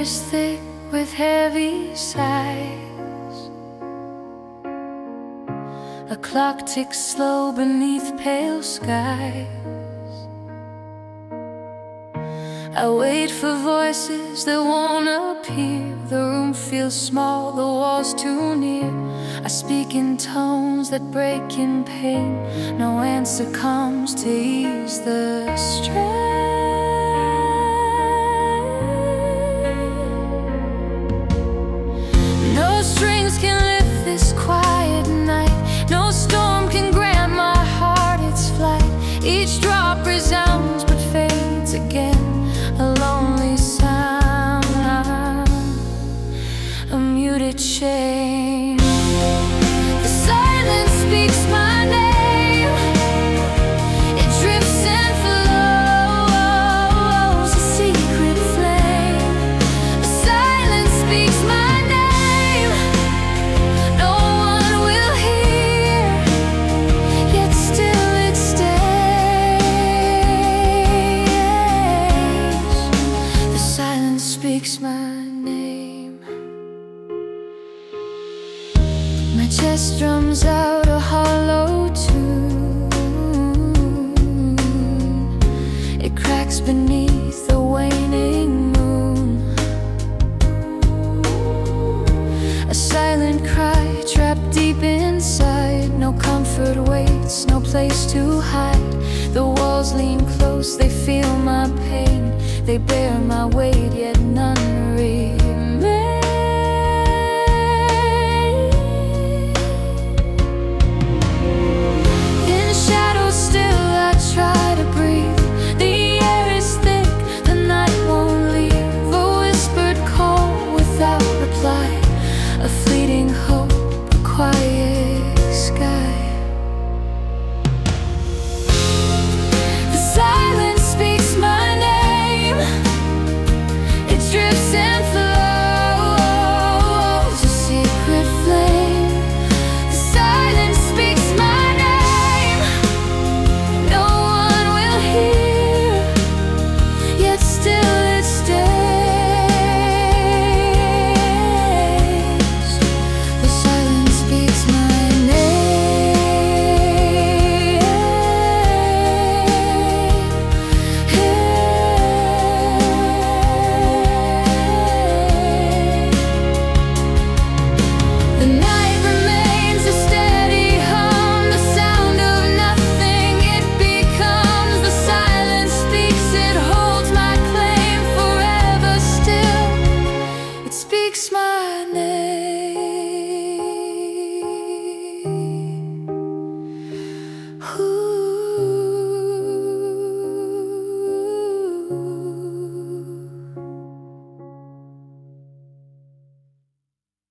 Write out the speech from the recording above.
is thick with heavy sighs. A clock ticks slow beneath pale skies. I wait for voices that won't appear. The room feels small, the walls too near. I speak in tones that break in pain. No answer comes to ease the strain. No strings can lift this quiet night. No storm can grant my heart its flight. Each drop resounds but fades again. A lonely sound, a muted shame. The silence speaks my name. It drifts and flows, a secret flame. The silence speaks my name. No one will hear, yet still it stays. The silence speaks my name. My chest drums out a hollow tune. It cracks beneath the waning moon. A silent cry trapped deep inside. No comfort waits, no place to hide. The walls lean close, they feel my pain. They bear my weight, yet none remain. In shadow still I try to breathe. The air is thick, the night won't leave. A whispered call without reply. A fleeting hope, a quiet sky. The silence speaks my name. It drifts and flows, a secret flame. The silence speaks my name. No one will hear, yet still it stays. The silence speaks my The night remains a steady hum, the sound of nothing it becomes. The silence speaks, it holds my claim forever still. It speaks my name.